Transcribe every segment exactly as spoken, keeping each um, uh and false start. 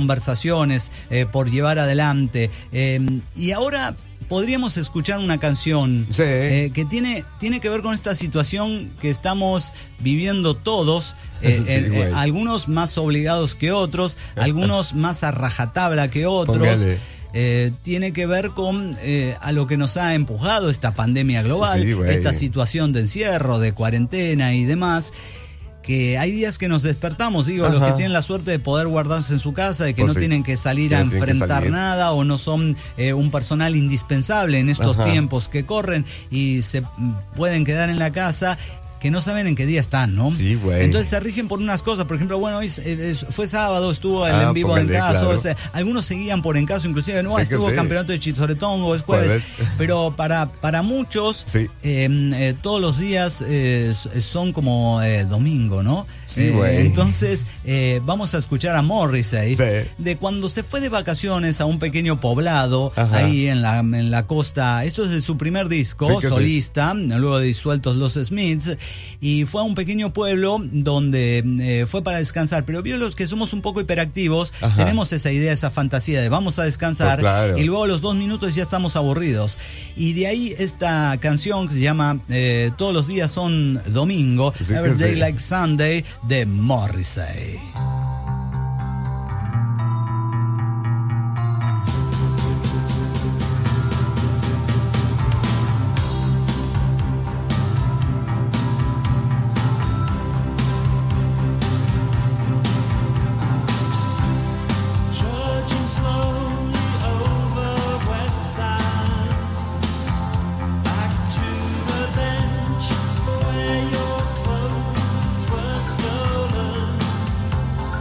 conversaciones eh, por llevar adelante. Eh, y ahora podríamos escuchar una canción sí. eh, que tiene, tiene que ver con esta situación que estamos viviendo todos, eh, Sí, eh, eh, güey. algunos más obligados que otros, algunos más a rajatabla que otros. Póngale. Eh, tiene que ver con eh, a lo que nos ha empujado esta pandemia global, Sí, güey. esta situación de encierro, de cuarentena y demás. Que hay días que nos despertamos, digo, Ajá. los que tienen la suerte de poder guardarse en su casa, de que Pues no sí. tienen que salir Que a no tienen que enfrentar salir. nada o no son eh, un personal indispensable en estos Ajá. tiempos que corren y se mm, pueden quedar en la casa, que no saben en qué día están, ¿no? Sí, güey. Entonces se rigen por unas cosas, por ejemplo, bueno, hoy es- es- fue sábado, estuvo el Ah, en vivo en póngale, caso, claro. o sea, algunos seguían por en caso, inclusive, no, Sí que estuvo sí. campeonato de Chizoretongo, es jueves, Jueves. pero para, para muchos, Sí. eh, eh, todos los días eh, son como eh, domingo, ¿no? Sí, Eh, güey. entonces, eh, vamos a escuchar a Morrissey, Sí. de cuando se fue de vacaciones a un pequeño poblado, Ajá. ahí en la, en la costa. Esto es de su primer disco, Sí que sí. solista, luego de disueltos los Smiths, y fue a un pequeño pueblo donde eh, fue para descansar. Pero vio los que somos un poco hiperactivos, Ajá. tenemos esa idea, esa fantasía de vamos a descansar, Pues claro. y luego a los dos minutos ya estamos aburridos. Y de ahí esta canción que se llama eh, Todos los días son domingo, Sí que Every Day sí. Like Sunday, de Morrissey. Trudging slowly over wet sand, back to the bench where your clothes were stolen.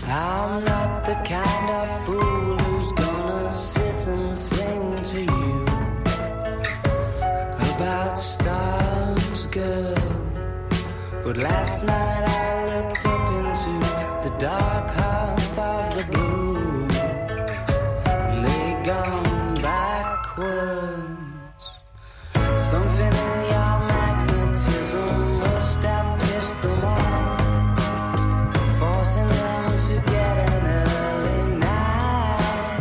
I'm not the kind of fool who's gonna sit and sing to you about stars, girl. But last night I looked up into the dark half of the blue, and they gone backwards. Something in your magnetism must have pissed them off, forcing them to get an early night.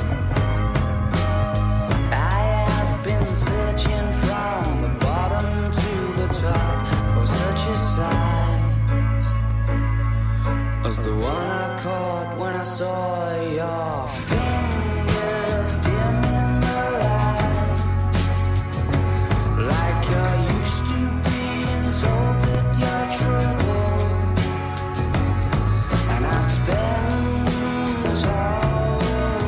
I have been searching from the bottom to the top for such a sight as the one I caught when I saw your fingers dim in the lights, like you're used to being told that you're trouble. And I spend all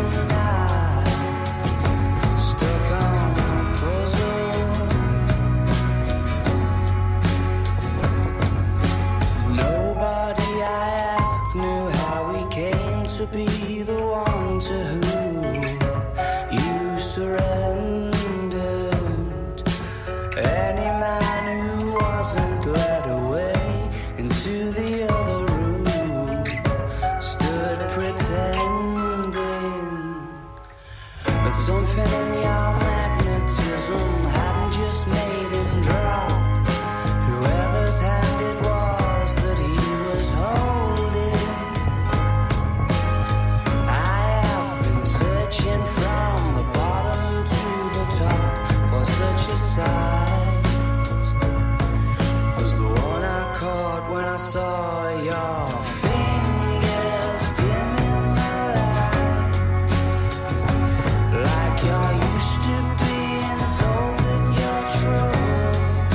night stuck on a puzzle. Nobody I asked knew how we came to be the one to whom you surrendered. Any man who wasn't led away into the other room stood pretending that something in your magnetism hadn't just made him drop whoever's hand it was that he was holding. I have been searching from the bottom to the top for such a sight as the one I caught when I saw your fingers dim in the lights, like you're used to being told that you're true.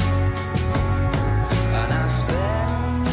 And I spent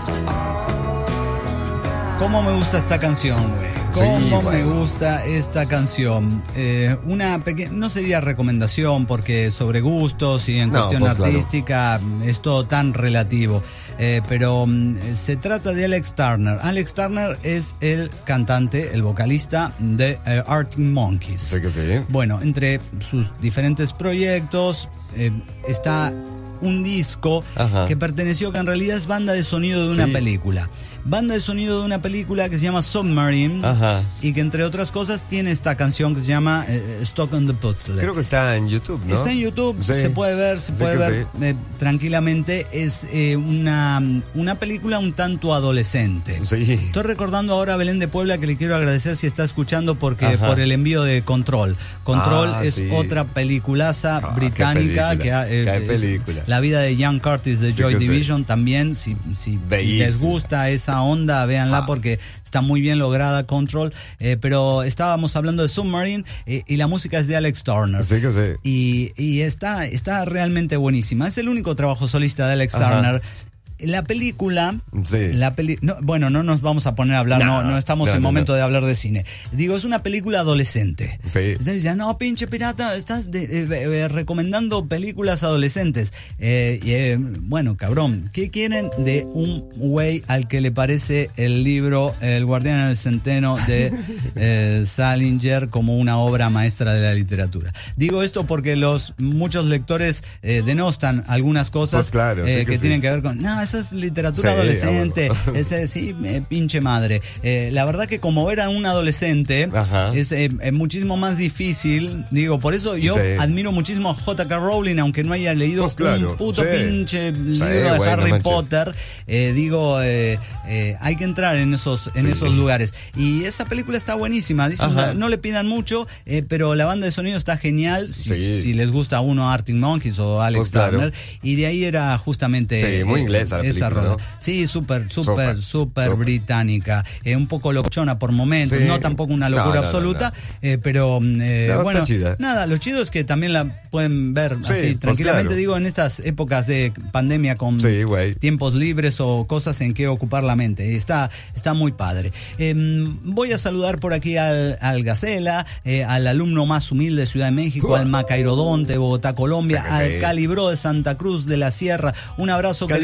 all night. ¿Cómo me gusta esta canción, güey? Sí, ¿Cómo me bueno. gusta esta canción? Eh, una pequeña, no sería recomendación porque sobre gustos y en No, cuestión pues, claro. artística es todo tan relativo. Eh, pero mm, se trata de Alex Turner. Alex Turner es el cantante, el vocalista de eh, Arctic Monkeys. Sí que sí. Bueno, entre sus diferentes proyectos eh, está un disco Ajá. que perteneció, que en realidad es banda de sonido de una Sí. película. Banda de sonido de una película que se llama Submarine, Ajá. y que entre otras cosas tiene esta canción que se llama eh, Stuck on the Puzzle. Creo que está en YouTube, ¿no? Está en YouTube, Sí. se puede ver, se Sí puede que ver eh, tranquilamente. Es eh, una, una película un tanto adolescente. Sí. Estoy recordando ahora a Belén de Puebla, que le quiero agradecer si está escuchando, porque Ajá. por el envío de Control. Control Ah, es sí. otra peliculaza Ah, británica. qué película, que ha- eh, qué es película. La vida de Ian Curtis de Sí Joy que sí. Division también. Si, si, si Bellísima. les gusta esa onda, véanla Ah. porque está muy bien lograda, Control. Eh, pero estábamos hablando de Submarine eh, y la música es de Alex Turner. Sí que sí. Y, y está, está realmente buenísima. Es el único trabajo solista de Alex Ajá. Turner. La película, Sí. la peli no, bueno, no nos vamos a poner a hablar, no, No, no estamos no, en no, momento no. de hablar de cine. Digo, es una película adolescente. Sí. Ustedes dicen, no, pinche pirata, estás de- eh, eh, recomendando películas adolescentes. Eh, y, eh, bueno, cabrón, ¿qué quieren de un güey al que le parece el libro El Guardián del Centeno de eh, Salinger como una obra maestra de la literatura? Digo esto porque los muchos lectores eh, denostan algunas cosas Pues claro, sí eh, que que sí. tienen que ver con, no, esa es literatura Sí, adolescente, vámonos. ese sí, eh, pinche madre. Eh, la verdad que como era un adolescente, Ajá. es eh, eh, muchísimo más difícil. Digo, por eso yo Sí. admiro muchísimo a J K. Rowling, aunque no haya leído Pues claro, un puto sí. pinche libro Sí, de bueno, Harry manches. Potter. Eh, digo, eh, eh, hay que entrar en esos, en Sí. esos lugares. Y esa película está buenísima. Dicen, Ajá. no, no le pidan mucho, eh, pero la banda de sonido está genial. Si, Sí. si les gusta a uno Arctic Monkeys o Alex Pues claro. Turner. Y de ahí era justamente Sí, muy eh, inglesa la esa película, rola. ¿no? Sí, súper, súper, Súper, súper súper. británica. Eh, un poco locochona por momentos, Sí. no tampoco una No, locura no, no, absoluta, no. eh, pero eh, No, está bueno, chida. nada, lo chido es que también la pueden ver Sí, así pues tranquilamente, claro. digo, en estas épocas de pandemia con Sí, güey. tiempos libres o cosas en que ocupar la mente. Está, está muy padre. Eh, voy a saludar por aquí al, al Gacela, eh, al alumno más humilde de Ciudad de México, al Macairodonte de Bogotá, Colombia, Sí que al sí. Calibró de Santa Cruz de la Sierra. Un abrazo, Calibró. querido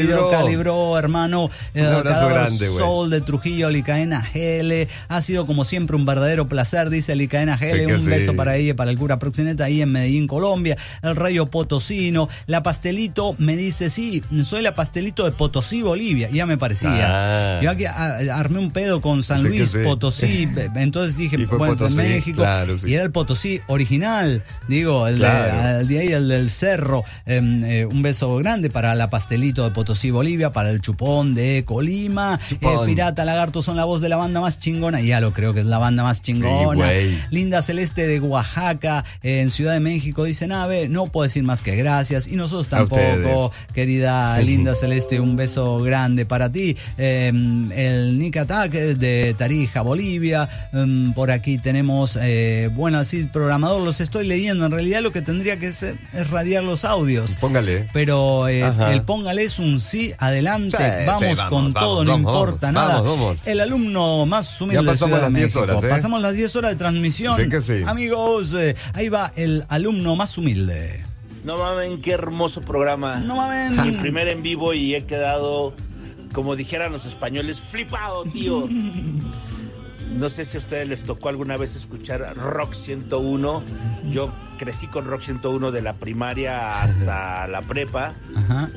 libró, hermano. Un abrazo Cadáver grande, güey. Soul de Trujillo, Licaena Gele. Ha sido como siempre un verdadero placer, dice Licaena Gele. Sí un sí. beso para ella y para el cura Proxeneta ahí en Medellín, Colombia. El Rayo Potosino. La Pastelito me dice, sí, soy la Pastelito de Potosí, Bolivia. Ya me parecía. Ah. Yo aquí a, armé un pedo con San Sí Luis, sí. Potosí. Entonces dije, Y fue bueno, Potosí, de México. claro, sí. Y era el Potosí original. Digo, el, Claro. de, el de ahí, el del Cerro. Eh, eh, un beso grande para la Pastelito de Potosí, Bolivia. Para el Chupón de Colima. Chupón. Eh, Pirata Lagarto son la voz de la banda más chingona. Ya lo creo que es la banda más chingona. güey. Linda Celeste de Oaxaca, eh, en Ciudad de México, dice Nave, no puedo decir más que gracias. Y nosotros A tampoco, ustedes. querida Sí. Linda Celeste, un beso grande para ti. Eh, el Nick Attack de Tarija, Bolivia. Um, por aquí tenemos, eh, bueno, así, programador, los estoy leyendo. En realidad lo que tendría que hacer es radiar los audios. Póngale. Pero eh, Ajá. el póngale es un sí, adelante, Sí, vamos, sí, vamos, con vamos, todo, vamos, no vamos, importa vamos, nada. vamos. El alumno más humilde Ya pasamos de Ciudad las de diez México. horas, ¿eh? Pasamos las diez horas de transmisión. Sí que sí. Amigos, eh, ahí va el alumno más humilde. No mamen, qué hermoso programa. No mamen. Mi primer en vivo y he quedado, como dijeran los españoles, flipado, tío. No sé si a ustedes les tocó alguna vez escuchar Rock ciento uno. Yo crecí con Rock ciento uno de la primaria hasta la prepa. Ajá.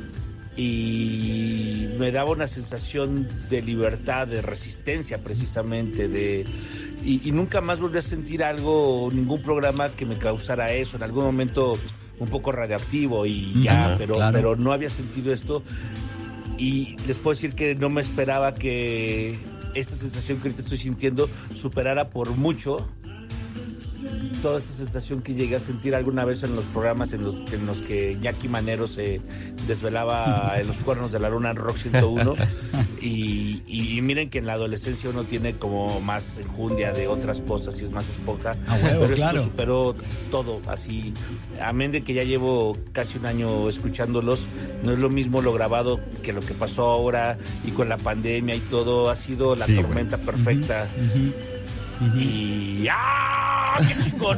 Y me daba una sensación de libertad, de resistencia precisamente, de y, y nunca más volví a sentir algo, ningún programa que me causara eso. En algún momento un poco radioactivo y ya, Ajá, pero, claro. pero no había sentido esto. Y les puedo decir que no me esperaba que esta sensación que ahorita estoy sintiendo superara por mucho toda esta sensación que llegué a sentir alguna vez en los programas en los que, en los que Jackie Manero se desvelaba en los cuernos de la luna en Rock ciento uno. Y, y miren que en la adolescencia uno tiene como más enjundia de otras cosas y es más esponja. Ah, huevo, pero claro. esto superó todo, así. Amén de que ya llevo casi un año escuchándolos, no es lo mismo lo grabado que lo que pasó ahora, y con la pandemia y todo, ha sido la Sí, tormenta güey. perfecta. Y ¡ah! ¡Qué chingón!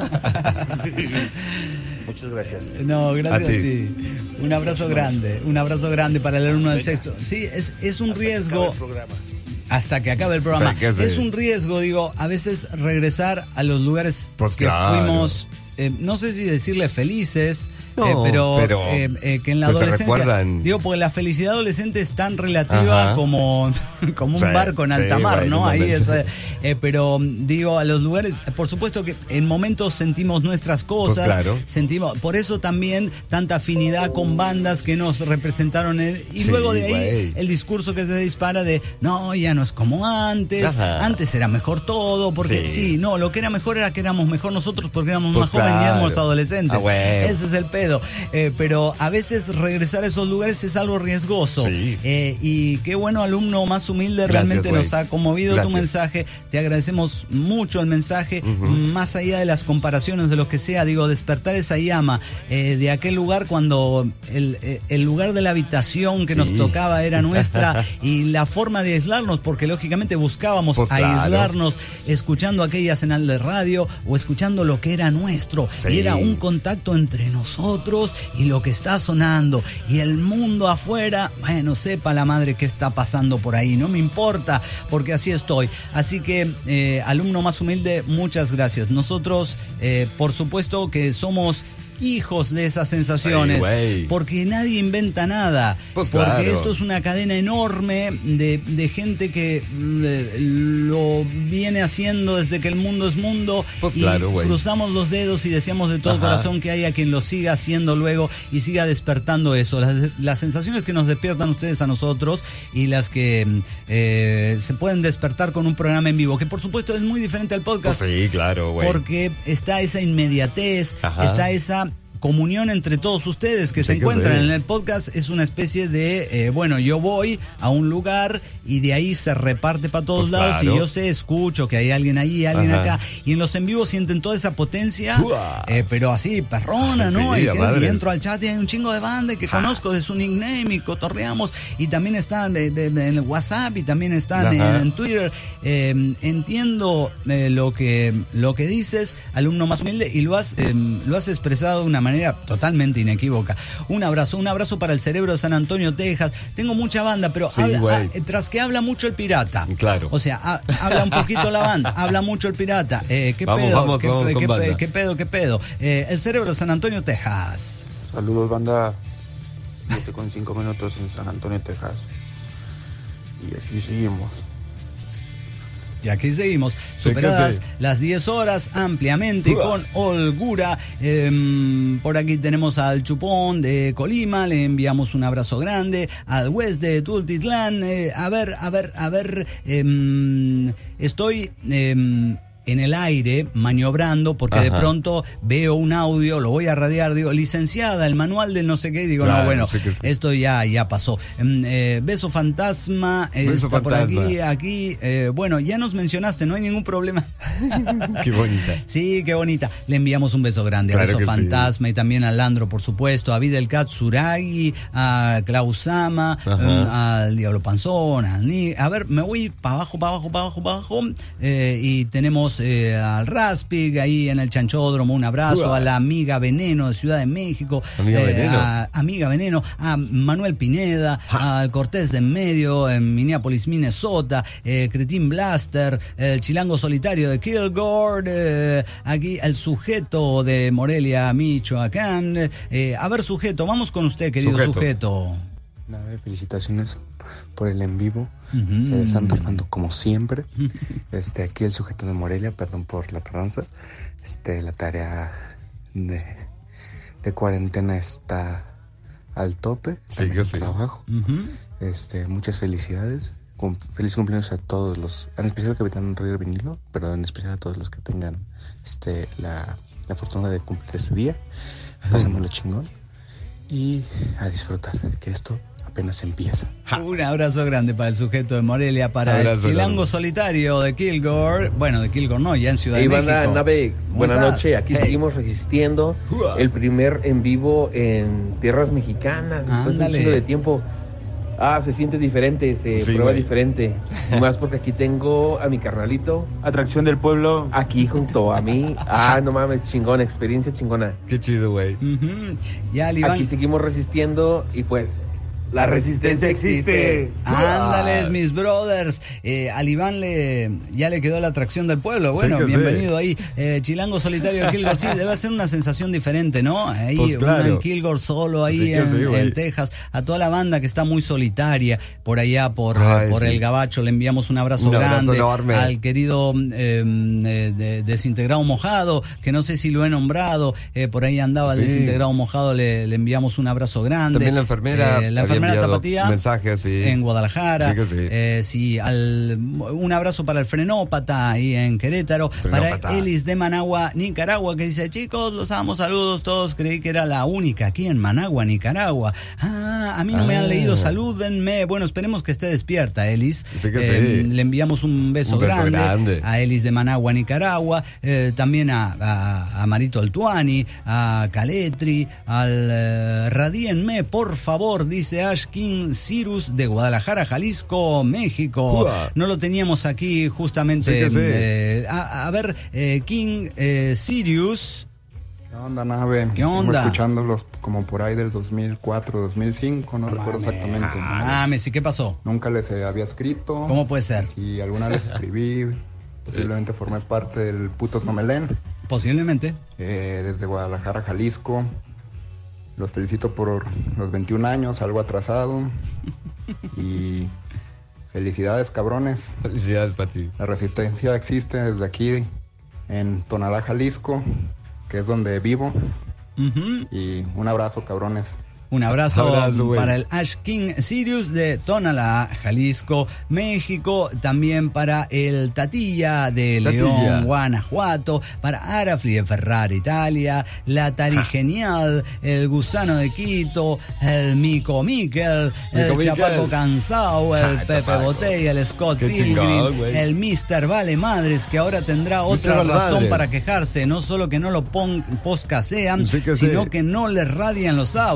Muchas gracias. No, gracias A a ti. ti. Un abrazo grande, un abrazo grande para el alumno del sexto. Sí, es, es un Hasta que acabe riesgo. el programa. Hasta que acabe el programa. Sí, que sí. Es un riesgo, digo, a veces regresar a los lugares Pues que claro. fuimos, eh, no sé si decirle felices, No, eh, pero, pero eh, eh, que en la que se adolescencia, recuerdan. digo, porque la felicidad adolescente es tan relativa Ajá. como, como un Sí, barco en sí, alta mar, güey, ¿no? no Ahí mames. es, eh, eh, pero digo, a los lugares, por supuesto que en momentos sentimos nuestras cosas, Pues claro. sentimos, por eso también tanta afinidad con bandas que nos representaron en- y Sí, luego de ahí güey. el discurso que se dispara de no, ya no es como antes, Ajá. antes era mejor todo, porque sí. Sí. no, lo que era mejor era que éramos mejor nosotros porque éramos Pues más jóvenes y claro. éramos adolescentes. Ah, huevo. Ese es el pedo. Eh, pero a veces regresar a esos lugares es algo riesgoso. Sí. Eh, y qué bueno, alumno más humilde, Gracias, realmente güey. nos ha conmovido Gracias. tu mensaje. Te agradecemos mucho el mensaje, más allá de las comparaciones de lo que sea, digo, despertar esa llama eh, de aquel lugar cuando el, eh, el lugar de la habitación que Sí. nos tocaba era nuestra y la forma de aislarnos, porque lógicamente buscábamos Pues claro. aislarnos escuchando aquella señal de radio o escuchando lo que era nuestro. Sí. Y era un contacto entre nosotros y lo que está sonando. Y el mundo afuera, bueno, sepa la madre qué está pasando por ahí. No me importa, porque así estoy. Así que, eh, alumno más humilde, muchas gracias. Nosotros, eh, por supuesto que somos hijos de esas sensaciones, Sí, güey. porque nadie inventa nada, Pues porque claro. esto es una cadena enorme de, de gente que mm, lo viene haciendo desde que el mundo es mundo, Pues y claro, güey. cruzamos los dedos y deseamos de todo Ajá. corazón que haya quien lo siga haciendo luego y siga despertando eso, las, las sensaciones que nos despiertan ustedes a nosotros y las que eh, se pueden despertar con un programa en vivo, que por supuesto es muy diferente al Pues podcast, sí, claro, güey. porque está esa inmediatez, Ajá. está esa comunión entre todos ustedes que Sí se que encuentran sí. en el podcast. Es una especie de, eh, bueno, yo voy a un lugar y de ahí se reparte para todos Pues lados claro. y yo sé, escucho que hay alguien ahí, alguien Ajá. acá, y en los en vivos sienten toda esa potencia, ¡Uah! eh, pero así, perrona, ¿no? Sí, y, a que- y madres. entro al chat y hay un chingo de banda que conozco de su nickname y cotorreamos, y también están eh, de- de- en el WhatsApp y también están en, Ajá. en Twitter. Eh, entiendo eh, lo que lo que dices, alumno más humilde, y lo has, eh, lo has expresado de una manera manera totalmente inequívoca. Un abrazo, un abrazo para el Cerebro de San Antonio, Texas. Tengo mucha banda, pero Sí, habla, güey. ah, tras que habla mucho el pirata. Claro. O sea, ha- habla un poquito la banda, habla mucho el pirata. Eh, ¿Qué Vamos, pedo? vamos, ¿Qué, vamos qué- con qué- banda. qué pedo? ¿Qué pedo? Eh, el Cerebro de San Antonio, Texas. Saludos, banda. siete con cinco minutos en San Antonio, Texas. Y aquí seguimos. Y aquí seguimos, Sí, superadas que sí. las diez horas ampliamente, Uah. con holgura. Eh, por aquí tenemos al Chupón de Colima, le enviamos un abrazo grande. Al West de Tultitlán. Eh, a ver, a ver, a ver. eh, estoy... eh, en el aire, maniobrando, porque de Ajá. pronto veo un audio, lo voy a radiar, digo, licenciada, el manual del no sé qué, y digo, Claro, no, bueno, sí que sí. esto ya, ya pasó. Mm, eh, Beso Fantasma, eh, Beso está por Fantasma. aquí, aquí, eh, bueno, ya nos mencionaste, no hay ningún problema. Qué bonita. Sí, qué bonita. Le enviamos un beso grande a Claro Beso que sí. Fantasma y también a Landro, por supuesto, a Videlcat Suragi, a Klausama, Ajá. um, al Diablo Panzón, al Ni. A ver, me voy para abajo, para abajo, para abajo, para abajo. Eh, y tenemos eh, al Raspig ahí en el Chanchódromo, un abrazo. Uah. A la amiga Veneno de Ciudad de México. Amiga eh, Veneno. A Amiga Veneno, a Manuel Pineda, al Cortés de en Medio, en Minneapolis, Minnesota, eh, Cretin Blaster, el Chilango Solitario de Kilgore, eh, aquí el Sujeto de Morelia, Michoacán. Eh, a ver, Sujeto, vamos con usted, querido Sujeto. Sujeto. Nada, felicitaciones por el en vivo. Ujú. Se están rifando como siempre. Este, aquí el Sujeto de Morelia, perdón por la tardanza. Este, la tarea de, de cuarentena está al tope. Sí, también que el sí. trabajo. Ujú. Este, muchas felicidades. Cum- feliz cumpleaños a todos los, en especial al Capitán Roger Vinilo, pero en especial a todos los que tengan este, la, la fortuna de cumplir ese día. Pásenmelo chingón. Y a disfrutar, que esto apenas empieza. Un abrazo grande para el Sujeto de Morelia, para Abrazo el Chilango enorme. Solitario de Kilgore. Bueno, de Kilgore no, ya en Ciudad Hey, de banda, México. Nave, ¿Cómo buenas estás? noches. Aquí Hey. seguimos resistiendo Uah. el primer en vivo en tierras mexicanas. Después Ándale. de un chingo de tiempo. Ah, se siente diferente, se Sí, prueba güey. diferente. Y más porque aquí tengo a mi carnalito Atracción del pueblo. aquí junto a mí. Ah, no mames, chingón, experiencia chingona. Qué chido, güey. Ujú. Ya, al Iván. Aquí seguimos resistiendo y pues la resistencia existe. Ándales, mis brothers. Eh, al Iván le, ya le quedó la atracción del pueblo. Bueno, Sí que bienvenido ahí. Eh, Chilango Solitario de Kilgore. Sí, debe ser una sensación diferente, ¿no? Ahí, Pues claro. uno en Kilgore solo, ahí Sí que en, sí, güey. en Texas. A toda la banda que está muy solitaria por allá, por, Ay, por sí. el Gabacho, le enviamos un abrazo Un abrazo grande. enorme. Al querido eh, eh, de- Desintegrado Mojado, que no sé si lo he nombrado. Eh, por ahí andaba el Sí. Desintegrado Mojado, le, le enviamos un abrazo grande. También la enfermera. Eh, la había enfermera enviado Tapatía. Mensajes, sí. En Guadalajara. Sí que sí. Eh, sí, al, un abrazo para el Frenópata ahí en Querétaro. Frenópata. Para Elis de Managua, Nicaragua, que dice, chicos, los amo, saludos todos. Creí que era la única aquí en Managua, Nicaragua. Ah, a mí no me han Ah. leído, salúdenme. Bueno, esperemos que esté despierta, Elis. Sí que Eh, sí. Le enviamos un beso, Un beso grande, grande. a Elis de Managua, Nicaragua. Eh, también a, a, a Marito Altuani, a Caletri, al eh, radíenme, por favor, dice Ash King Cyrus de Guadalajara, Jalisco, México. Uah. No lo teníamos aquí justamente. Sí que sí. eh, a, a ver, eh, King eh, Sirius. ¿Qué onda, Nave? ¿Qué onda? Vengo escuchándolos como por ahí del dos mil cuatro, dos mil cinco, no recuerdo exactamente. Ah, Messi, ¿qué pasó? Nunca les eh, había escrito. ¿Cómo puede ser? Si alguna vez escribí, posiblemente formé parte del Putos Nomelén, Posiblemente. eh, desde Guadalajara, Jalisco. Los felicito por los veintiún años, algo atrasado. Y felicidades, cabrones. Felicidades para ti. La resistencia existe desde aquí, en Tonalá, Jalisco, que es donde vivo. Ujú. Y un abrazo, cabrones. Un abrazo, Abrazo, güey. para el Ash King Sirius de Tonalá, Jalisco, México. También para el Tatilla de Tatilla. León, Guanajuato. Para Arafli de Ferrara, Italia. La Tari Genial, el Gusano de Quito, el Mico Miquel, el Mico Miquel. Chapaco Cansao, el Ja, Pepe Chapaco. Botella, el Scott Qué Pilgrim, chingón, güey. el mister Vale Madres, que ahora tendrá otra Vale razón Madres. para quejarse. No solo que no lo pon, poscasean, Sí que sí. sino que no le radian los audios. No mames.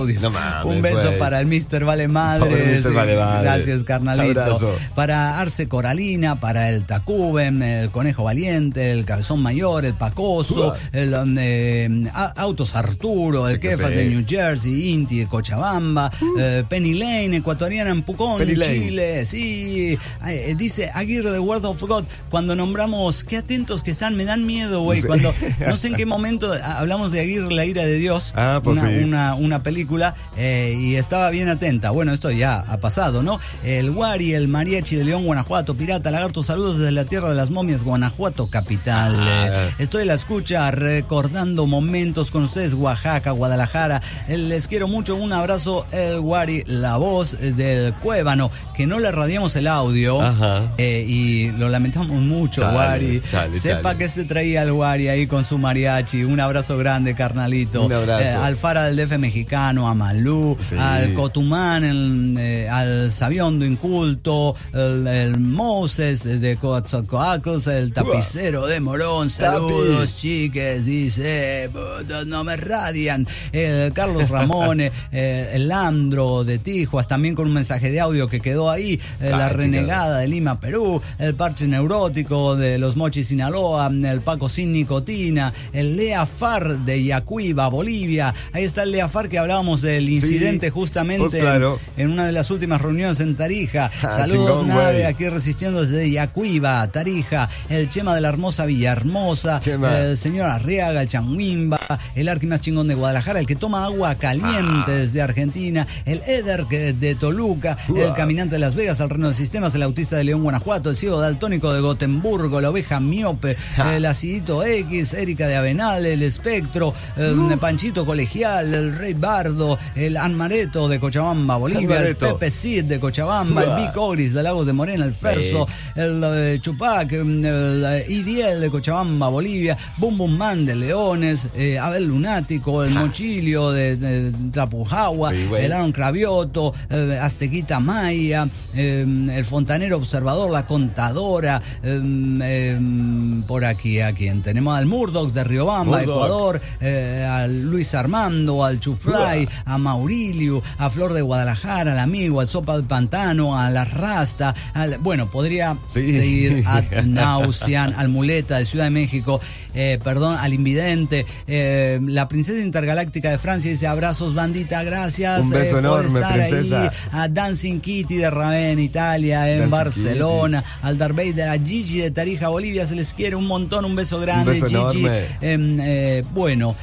mames, Un beso güey. para el mister Vale Madre. Pobre mister Vale Madre. Gracias, carnalito. Abrazo. Para Arce Coralina, para el Tacuben, el Conejo Valiente, el Cabezón Mayor, el Pacoso, Uah. el um, eh, A- Autos Arturo, el Sí que Kefas sí. de New Jersey, Inti de Cochabamba, eh, Penny Lane, ecuatoriana en Pucón, Penny Lane. Chile. Sí, eh, dice Aguirre de Word of God. Cuando nombramos, qué atentos que están, me dan miedo, güey. Sí. Cuando, no sé en qué momento ah, hablamos de Aguirre, la ira de Dios. Ah, pues una, sí. una, una película eh, y estaba bien atenta. Bueno, esto ya ha pasado, ¿no? El Guari, el Mariachi de León, Guanajuato, Pirata, Lagarto, saludos desde la tierra de las momias, Guanajuato, capital. Ah. Eh, estoy en la escucha recordando momentos con ustedes, Oaxaca, Guadalajara. Eh, les quiero mucho, un abrazo, el Guari, la voz del Cuébano, que no le radiamos el audio. Ajá. eh, y lo lamentamos mucho, Chale, Guari. chale, Sepa chale. que se traía el Guari ahí con su mariachi. Un abrazo grande, carnalito. Un abrazo. Eh, al Fara del D F mexicano, a Malú, Sí. al Cotumán, el, eh, al Sabiondo Inculto, el, el Moses de Coatzacoalcos, el Tapicero de Morón. Saludos, Tapi. chiques. Dice, "Putos, no me radian. El Carlos Ramón, eh, el Landro de Tijuas, también con un mensaje de audio que quedó ahí. eh, Ah, la chica. Renegada de Lima, Perú, el Parche Neurótico de los Mochis, Sinaloa, el Paco Sin Nicotina, el Lea Far de Yacuiba, Bolivia. Ahí está el Lea Far que hablábamos del incidente justamente pues claro. en, en una de las últimas reuniones en Tarija. Ah, Saludos, chingón, nave, güey. aquí resistiendo desde Yacuiba, Tarija, el Chema de la hermosa Villahermosa, Chema. el señor Arriaga, el Changuimba, el arqui más chingón de Guadalajara, el que toma agua caliente Ah. desde Argentina, el Eder que- de Toluca, el Uah. caminante de Las Vegas, el Reno de Sistemas, el autista de León, Guanajuato, el ciego daltónico de Gotemburgo, la oveja miope, Ja. el acidito X, Erika de Avenal, el espectro, el Uh. Panchito Colegial, el Rey Bardo, el Anmareto de Cochabamba, Bolivia, Anmareto. el Pepe Cid de Cochabamba, Uah. el Vic Ogris de Lagos de Morena, el Ferso, el eh, Chupac, el eh, Idiel de Cochabamba, Bolivia, Bum Bum Man de Leones, eh, Abel Lunático, el Mochilio de, de Trapujagua, Sí, güey. el Aaron Cravioto, eh, Aztequita Maya, eh, el Fontanero Observador, la Contadora, eh, eh, por aquí, a quien tenemos al Murdoch de Riobamba, Murdoch. Ecuador, eh, al Luis Armando, al Chuflay, a Maurilio, a Flor de Guadalajara, al amigo, al Sopa del Pantano, a la Rasta, al, bueno, podría Sí. seguir a Nausian, al Muleta de Ciudad de México, eh, perdón, al Invidente, eh, la princesa intergaláctica de Francia dice abrazos bandita, gracias. Un beso eh, por enorme, estar princesa. ahí. A Dancing Kitty de Raven, Italia, en Dancing Barcelona, al Darth Vader, a Gigi de Tarija, Bolivia, se les quiere un montón, un beso grande, beso Gigi. enorme. Em, eh, bueno.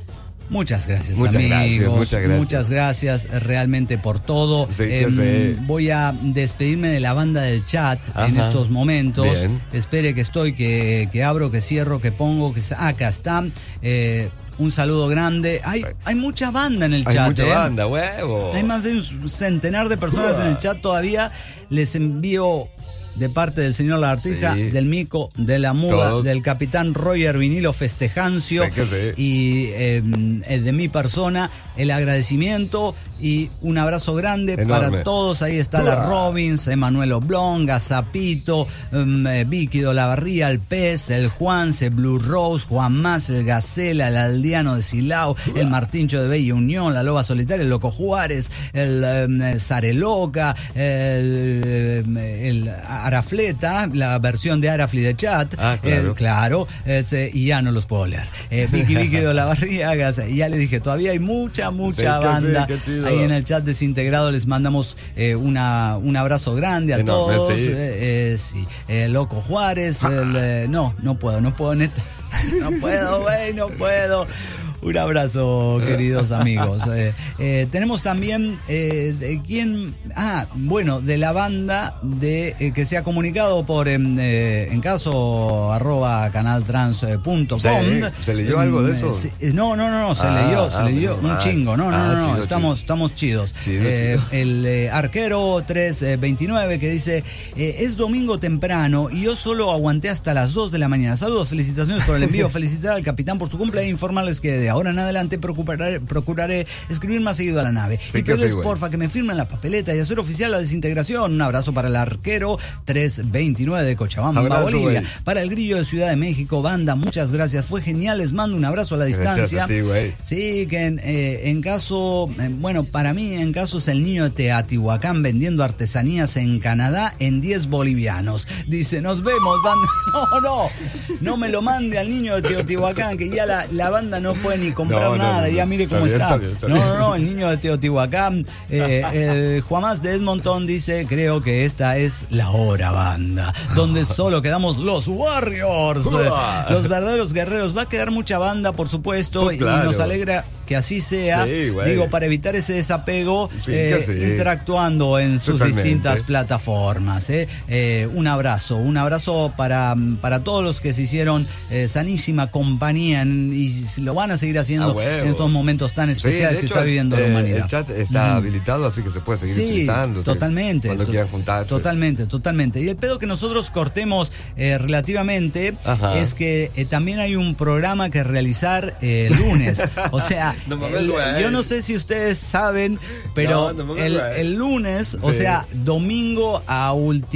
Muchas gracias, Muchas amigos. gracias, muchas gracias. Muchas gracias eh, realmente por todo. Sí, que Em, sí. Voy a despedirme de la banda del chat en Ajá. estos momentos. Bien. Espere que estoy, que, que abro, que cierro, que pongo, que sa- acá está. Eh, un saludo grande. Hay, hay mucha banda en el Hay chat. mucha eh. banda, huevo. Hay más de un centenar de personas Uah. en el chat todavía. Les envío de parte del señor Lagartija, Sí. del Mico, de la Muda, Todos. del capitán Roger Vinilo Festejancio Sí que sí. y eh, eh, de mi persona el agradecimiento y un abrazo grande Enorme. para todos. Ahí está la Uah. Robbins, Emanuel Oblong, Gazapito, um, eh, Vicky Olavarría, el Pez, el Juanse, Blue Rose, Juan Más, el Gacela, el Aldeano de Silao, el Martincho de Bella Unión, la Loba Solitaria, el Loco Juárez, el um, Zareloca, el, el Arafleta, la versión de Arafli de chat. Ah, claro. El- claro, ese, y ya no los puedo leer. Eh, Vicky Vicky de Olavarría, Gaza- y ya les dije, todavía hay mucha, mucha Sí, que sí, banda. qué chido. Ahí en el chat desintegrado les mandamos eh, una, un abrazo grande a Enorme, todos. sí. Eh, eh, sí. Eh, Loco Juárez, el, eh, no, no puedo, no puedo, neta. No puedo, güey, no puedo. Un abrazo, queridos amigos. Eh, eh, tenemos también, eh, de quién, ah, bueno, de la banda de eh, que se ha comunicado por em, eh, en caso arroba canaltrans punto com. Sí, ¿se leyó algo de eso? Sí, eh, no, no, no, no, se Ah, leyó, se ah, leyó menos un mal. chingo. No, no, Ah, no, no, chido, estamos, chido. estamos chidos. Chido, Eh, chido. El eh, arquero tres veintinueve que dice, eh, es domingo temprano y yo solo aguanté hasta las dos de la mañana. Saludos, felicitaciones por el envío, felicitar al capitán por su cumple e informarles que de De ahora en adelante procuraré, procuraré escribir más seguido a la nave. Sí y que pedirles, sí, güey. porfa, que me firmen la papeleta y hacer oficial la desintegración. Un abrazo para el arquero trescientos veintinueve de Cochabamba, Abrazo, Bolivia. güey. Para el grillo de Ciudad de México, banda, muchas gracias. Fue genial, les mando un abrazo a la Gracias distancia. a ti, güey. Sí, que en, eh, en caso, eh, bueno, para mí en caso es el niño de Teotihuacán vendiendo artesanías en Canadá en diez bolivianos. Dice, nos vemos, banda. No, no, no me lo mande al niño de Teotihuacán, que ya la, la banda no puede ni comprar No, no, nada, no, ya no. mire Está cómo bien, está. está bien, está no, bien. no, no, el niño de Teotihuacán. Eh, el Juanás de Edmonton dice, creo que esta es la hora, banda, donde solo quedamos los Warriors, eh, los verdaderos guerreros. Va a quedar mucha banda, por supuesto, Pues y claro. nos alegra que así sea. Sí, güey. Digo, para evitar ese desapego, Sí, eh, que sí. interactuando en sus Totalmente. distintas plataformas. Eh. Eh, un abrazo, un abrazo para, para todos los que se hicieron eh, sanísima compañía en- y lo van a seguir haciendo Ah, huevo. en estos momentos tan Sí, especiales de que hecho, está viviendo la eh, humanidad. el chat está habilitado, así que se puede seguir Sí, utilizando. totalmente. Cuando to- quieran juntarse. Totalmente, totalmente. Y el pedo que nosotros cortemos eh, relativamente Ajá. es que eh, también hay un programa que realizar eh, el lunes. O sea, No mames, el- güey. yo no sé si ustedes saben, pero No, no mames, el, güey. el lunes, o Sí. sea, domingo a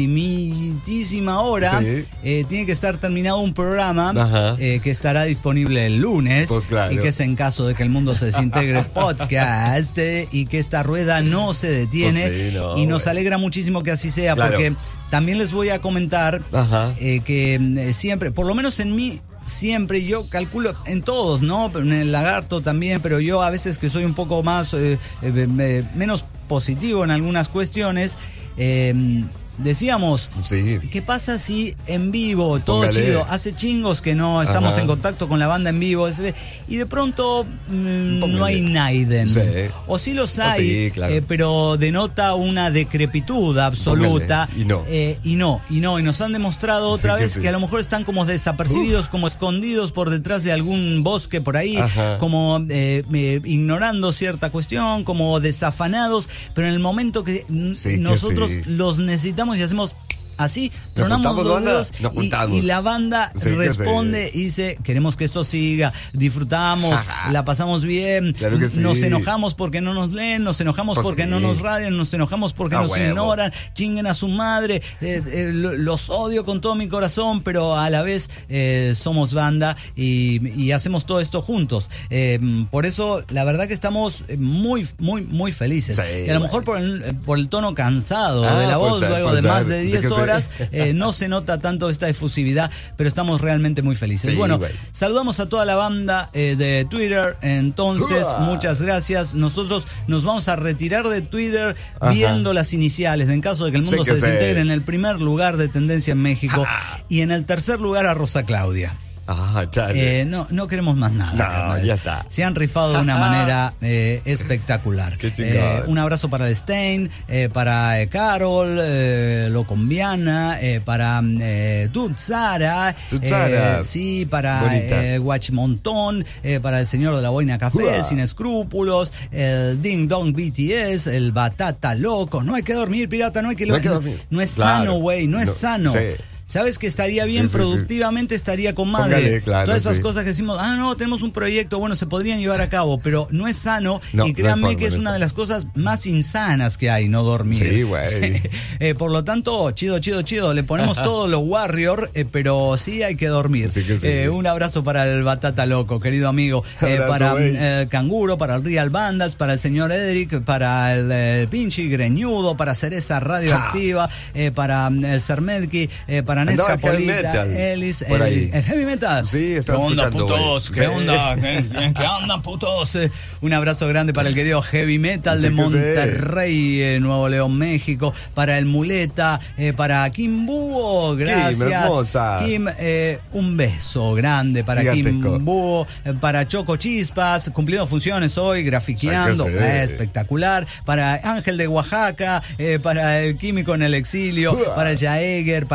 ultimitísima hora, Sí. eh, tiene que estar terminado un programa Ajá. eh, que estará disponible el lunes. Pues claro. Y que es en caso de que el mundo se desintegre podcast eh, y que esta rueda no se detiene. Pues sí, no, y nos güey. alegra muchísimo que así sea, Claro. porque también les voy a comentar Ajá. eh, que eh, siempre, por lo menos en mí, siempre yo calculo en todos, ¿no? En el lagarto también, pero yo a veces que soy un poco más, eh, eh, eh, menos positivo en algunas cuestiones, eh, decíamos, Sí. ¿qué pasa si en vivo, todo Póngale. chido, hace chingos que no estamos Ajá. en contacto con la banda en vivo, es- y de pronto mm, Póngale. no hay Naiden? Sí. O sí los Oh, hay, sí, claro. eh, pero denota una decrepitud absoluta. Póngale. Y no. Eh, y no, y no, y nos han demostrado Sí otra que vez sí. que a lo mejor están como desapercibidos, como escondidos por detrás de algún bosque por ahí, Ajá. como eh, eh, ignorando cierta cuestión, como desafanados, pero en el momento que mm, Sí que nosotros sí. los necesitamos y hacemos así, Nos tronamos juntamos, los banda, dedos nos y- juntamos. y, la banda Sí que responde y dice, queremos que esto siga, disfrutamos, la pasamos bien, Claro que sí. nos enojamos porque no nos leen, nos enojamos Pues porque sí. no nos radian, nos enojamos porque A nos huevo. ignoran, chinguen a su madre, eh, eh, lo- los odio con todo mi corazón, pero a la vez eh, somos banda y, y hacemos todo esto juntos. Eh, por eso, la verdad que estamos muy, muy, muy felices. Sí, y a lo güey. mejor por el, por el tono cansado Ah, de la puede voz, ser, luego puede de más ser. de Sí diez que sí. horas, eh, no se nota tanto esta efusividad, pero estamos realmente muy felices. Sí, bueno, güey. saludamos a toda la banda eh, de Twitter, entonces, Uah. muchas gracias. Nosotros nos vamos a retirar de Twitter Ajá. viendo las iniciales, en caso de que el mundo Sí que se sí. desintegre, en el primer lugar de tendencia en México y en el tercer lugar a Rosa Claudia. Ah, chale. Eh, no, no queremos más nada. No, carnal. ya está. Se han rifado de una manera eh, espectacular. Qué chingón. Eh, un abrazo para el Stein, eh, para eh, Carol, eh, Locombiana, eh, para eh, Tutsara, Tutsara. eh, sí, para Bonita. eh, Guachimontón, eh, para el señor de la boina café, Uah. sin escrúpulos, el Ding Dong B T S, el Batata Loco. No hay que dormir, pirata, no hay que, No hay que dormir. no es Claro. sano, güey, no es No, sano. sí. ¿Sabes que estaría bien? Sí, sí, sí. Productivamente estaría con madre. Póngale, claro, Todas esas sí. cosas que decimos, ah, no, tenemos un proyecto, bueno, se podrían llevar a cabo, pero no es sano No, y no créanme hay forma, que es no hay una de forma. las cosas más insanas que hay, no dormir. Sí, güey. Eh, por lo tanto, chido, chido, chido, le ponemos todo lo Warrior, eh, pero sí hay que dormir. Sí que sí. Eh, un abrazo para el Batata Loco, querido amigo. Eh, Abrazo, para güey. eh, Canguro, para el Real Bandas, para el señor Edric, para el, eh, pinche Greñudo, para Cereza Radioactiva, eh, para mm, el Sermedki, eh, para Andaba Nesca el heavy Polita, metal, Ellis, por el, ahí. el heavy metal. Sí, estaba ¿Qué onda, escuchando, putos? güey. ¿Qué Sí. onda? ¿Qué, qué onda, putos? Eh, Un abrazo grande para el querido heavy metal Sí de que sí. Monterrey, eh, Nuevo León, México, para el Muleta, eh, para Kim Búho, gracias. hermosa. Kim, eh, un beso grande para Gigantesco. Kim Búho, eh, para Choco Chispas, cumpliendo funciones hoy, grafiqueando, Sí que sí. eh, espectacular. Para Ángel de Oaxaca, eh, para el Químico en el Exilio, Uah. para Jaeger, para At,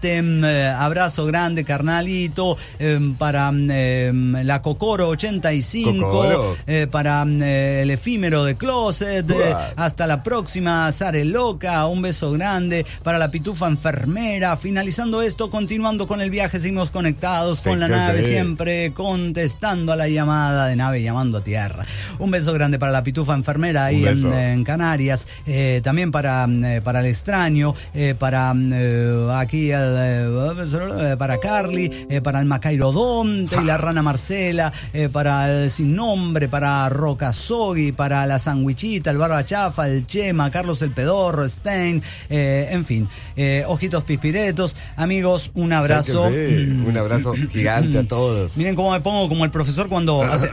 Atem, eh, abrazo grande, carnalito, eh, para eh, la Cocoro ochenta y cinco, Cocoro. Eh, para eh, el efímero de Closet, eh, hasta la próxima, Sare Loca, un beso grande, para la Pitufa enfermera. Finalizando esto, continuando con el viaje, seguimos conectados Sí, con la que nave, sí. siempre contestando a la llamada de nave llamando a tierra. Un beso grande para la Pitufa enfermera ahí Un en, beso. en Canarias, eh, también para, eh, para el extraño, eh, para eh, aquí el, eh, para Carly, eh, para el Macairodonte y la Rana Marcela, eh, para el Sin Nombre, para Roca Sogui, para la Sandwichita, el Barba Chafa, el Chema, Carlos el Pedorro, Stein, eh, en fin, eh, ojitos pispiretos. Amigos, un abrazo. Sí, que sí. Un abrazo gigante a todos. Miren cómo me pongo como el profesor cuando hace...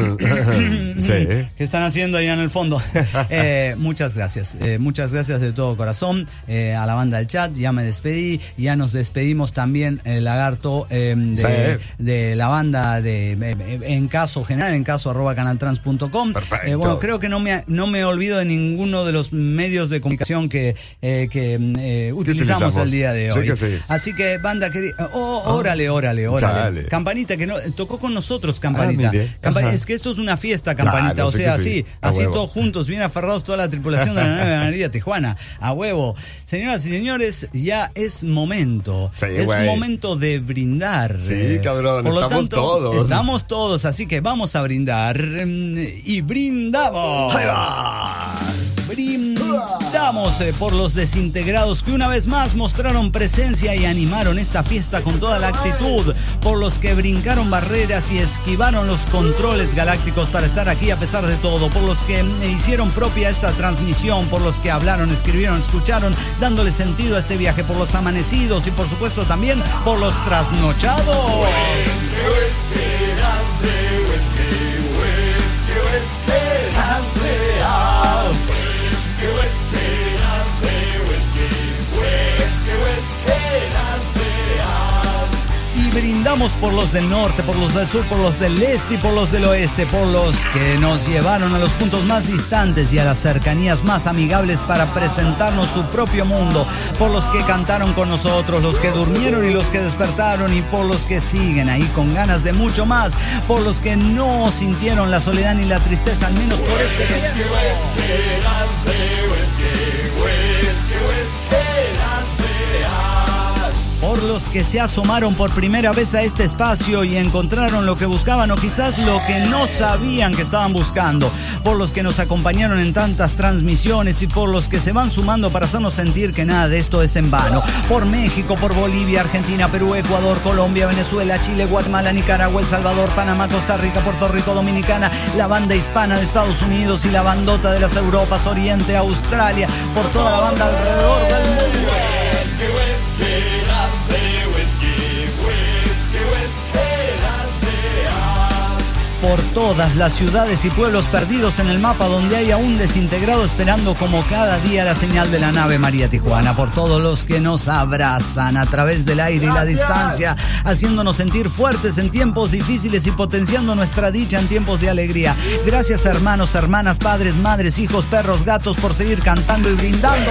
Sí. ¿Qué están haciendo allá en el fondo? Eh, muchas gracias, eh, muchas gracias de todo corazón eh, a la banda del chat. Ya me despedí, ya nos despedimos también, el Lagarto, eh, de, Sí. de la banda de eh, en caso general, en caso arroba canaltrans punto com. Perfecto. Eh, bueno, creo que no me, no me olvido de ninguno de los medios de comunicación que, eh, que eh, utilizamos, utilizamos. el día de Sí hoy. que sí. Así que, banda querida, oh, órale, órale, órale. Dale. Campanita, que no, tocó con nosotros, Campanita. Ah, mire. Campa- Ajá. es que esto es una fiesta, Campanita. Claro, o sí sea, que sí. así, A así huevo. todos juntos, bien aferrados toda la tripulación de la nave de María Tijuana. A huevo. Señoras y señores, ya es momento. Sí, es güey. momento de brindar. Sí, Eh, cabrón, Por lo estamos tanto, todos. Estamos todos, así que vamos a brindar. mm, Y brindamos. Ahí va. Brindamos eh, por los desintegrados que una vez más mostraron presencia y animaron esta fiesta con toda la actitud, por los que brincaron barreras y esquivaron los controles galácticos para estar aquí a pesar de todo, por los que eh, hicieron propia esta transmisión, por los que hablaron, escribieron, escucharon, dándole sentido a este viaje, por los amanecidos y por supuesto también por los trasnochados. Y brindamos por los del norte, por los del sur, por los del este y por los del oeste, por los que nos llevaron a los puntos más distantes y a las cercanías más amigables para presentarnos su propio mundo, por los que cantaron con nosotros, los que durmieron y los que despertaron, y por los que siguen ahí con ganas de mucho más, por los que no sintieron la soledad ni la tristeza, al menos por este tiempo. Por los que se asomaron por primera vez a este espacio y encontraron lo que buscaban o quizás lo que no sabían que estaban buscando. Por los que nos acompañaron en tantas transmisiones y por los que se van sumando para hacernos sentir que nada de esto es en vano. Por México, por Bolivia, Argentina, Perú, Ecuador, Colombia, Venezuela, Chile, Guatemala, Nicaragua, El Salvador, Panamá, Costa Rica, Puerto Rico, Dominicana, la banda hispana de Estados Unidos y la bandota de las Europas, Oriente, Australia, por toda la banda alrededor del mundo. Por todas las ciudades y pueblos perdidos en el mapa donde hay aún desintegrado esperando como cada día la señal de la nave María Tijuana. Por todos los que nos abrazan a través del aire y la distancia, haciéndonos sentir fuertes en tiempos difíciles y potenciando nuestra dicha en tiempos de alegría. Gracias, hermanos, hermanas, padres, madres, hijos, perros, gatos, por seguir cantando y brindando.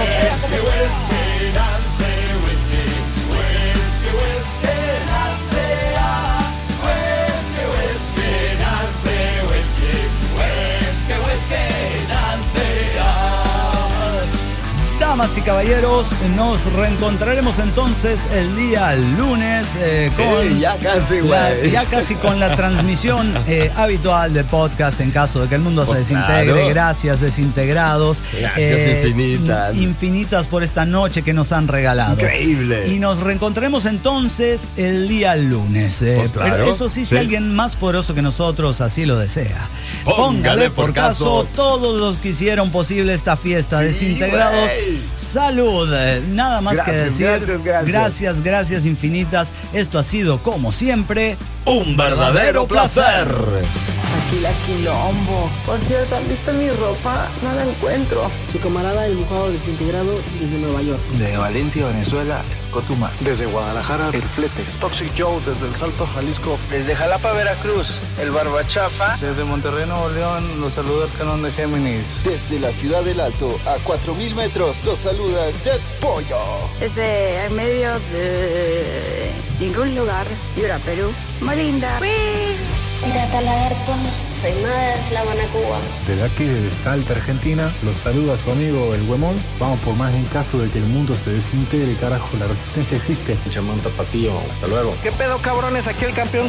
Damas y caballeros, nos reencontraremos entonces el día lunes eh, Sí, con ya casi, la- güey. ya casi con la transmisión eh, habitual del podcast en caso de que el mundo se Pues desintegre. claro. Gracias, desintegrados. Gracias infinitas. Infinitas por esta noche que nos han regalado. Increíble. Y nos reencontraremos entonces el día lunes. eh, Pues claro, pero eso sí, si sí. alguien más poderoso que nosotros así lo desea. Póngale por caso. todos los que hicieron posible esta fiesta. Sí, Desintegrados. güey. Salud. Eh, Nada más que Gracias, decir. gracias, gracias. Gracias, gracias infinitas. Esto ha sido, como siempre, Un verdadero placer. Aquí la quilombo. Por cierto, ¿han visto mi ropa? No la encuentro. Su camarada el mojado desintegrado desde Nueva York. De Valencia, Venezuela, Cotuma. Desde Guadalajara, el Fletex. Toxic Joe desde el Salto, Jalisco. Desde Jalapa, Veracruz, el Barbachafa. Desde Monterrey, Nuevo León, los saluda el Canon de Géminis. Desde la Ciudad del Alto, a cuatro mil metros, los saluda Dead Pollo. Desde el medio de ningún lugar, Piura, Perú. Muy linda. Pirata Lagarto, soy Mada de La Habana, Cuba. Desde aquí, desde Salta, Argentina, los saluda su amigo el Huemón. Vamos por más en caso de que el mundo se desintegre, carajo, la resistencia existe. Chamán Tapatío, hasta luego. ¿Qué pedo, cabrones? Aquí el campeón